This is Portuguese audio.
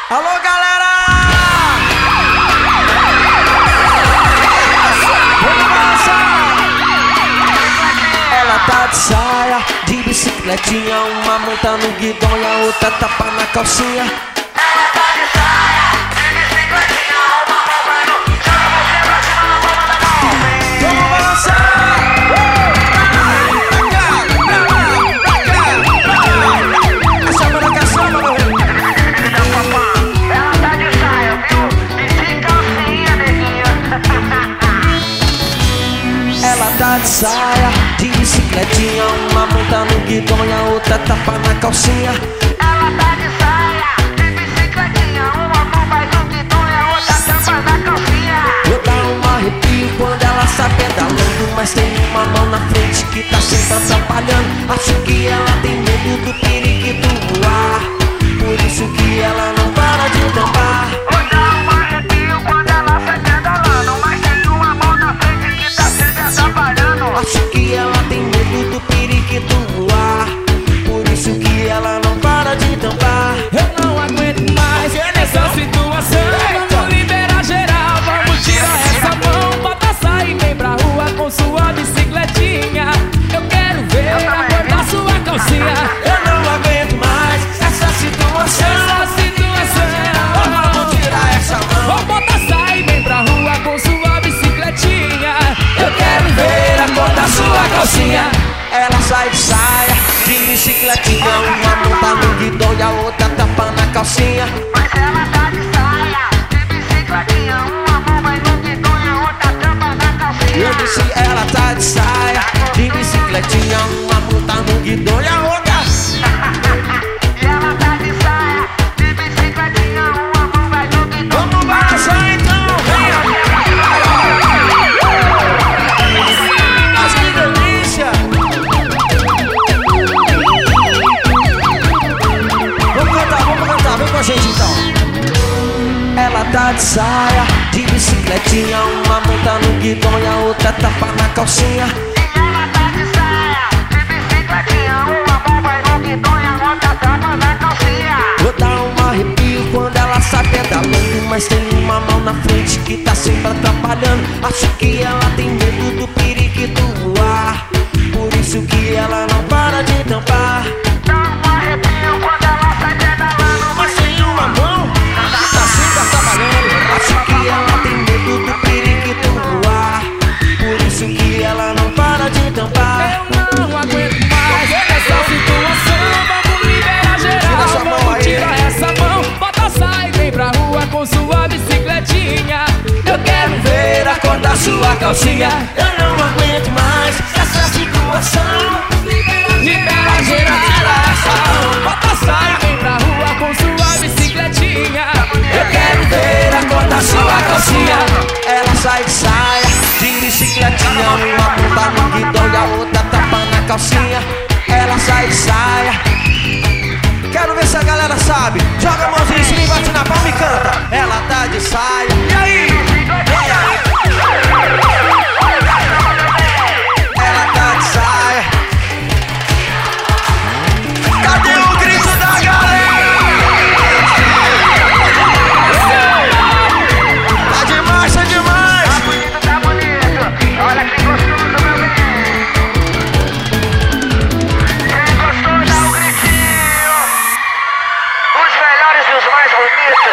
Alô, galera! Ela tá de saia, de bicicletinha, uma monta no guidão e a outra tapa na calcinha. Ela tá de saia, de bicicletinha, uma mão vai no chão, você pra cima, na mão da mão. Vamos balançar! Ela tá de saia, de bicicletinha, uma monta no guidão e a outra tapa na calcinha. Ela tá de saia, de bicicletinha, uma mão vai no guidão e a outra tampa na calcinha. Eu dá um arrepio quando ela sai pedalando, mas tem uma mão na frente que tá sempre atrapalhando. Acho que ela tem medo do periquito voar, por isso que ela não para de tampar. Ou dá um arrepio quando ela sai pedalando, mas tem uma mão na frente que tá sempre atrapalhando. Acho que ela tem medo do periquito voar, por isso que ela não para de tampar. Eu não aguento mais essa situação. Vamos liberar geral, vamos tirar essa mão. Bota sair, vem pra rua com sua bicicletinha. Eu quero ver a cor da sua calcinha. Eu não aguento mais essa situação. Vamos tirar essa mão. Bota sair, vem pra rua com sua bicicletinha. Eu quero ver a cor da sua calcinha. Ela sai de saia, de bicicletinha, uma monta no guidão e a outra tapa na calcinha. Mas ela tá de saia, de bicicletinha, uma mão vai no guidão e a outra tampa na calcinha. Eu disse ela tá de saia, de bicicletinha, uma monta no guidão e a outra. E ela tá de saia, de bicicletinha, uma mão vai no guidão. Vamos balançar então, venha! Mas que delícia! Vamos cantar, vem com a gente então. Ela tá de saia, de bicicletinha, uma monta no guidão e a outra tapa na calcinha. E ela tá de saia, de bicicletinha, uma mão vai no guidão e a outra tampa na calcinha. Vou dar um arrepio quando ela sai pedalando, mas tem uma mão na frente que tá sempre atrapalhando. Acho que ela tem medo do periquito voar, por isso que ela não para de tampar. Dá um arrepio quando ela sai pedalando, Mas tem uma mão que tá sempre atrapalhando. Acho que ela tem medo do periquito voar, por isso que ela não para de tampar. Eu não aguento mais essa situação. Vamos liberar Tira geral, essa mão vamos aí. tirar essa mão. Bota sai, vem pra rua com sua bicicletinha. Eu quero ver a cor da sua calcinha. Eu não aguento mais essa situação. Libera geral, bota sai, vem pra rua com sua bicicletinha. Eu quero ver a cor da sua calcinha. Ela sai de saia, de bicicletinha, uma monta no guidão e a outra tapa na calcinha. Ela sai de saia. Quero ver se a galera sabe. Joga a mãozinha em cima e bate na palma e canta. Ela tá de saia. E aí? Ela tá de saia. Cadê o grito da galera? Tá demais, tá demais. tá bonito. Olha que gostoso, meu bem. Quem gostou, dá um gritinho. Os melhores e os mais bonitos.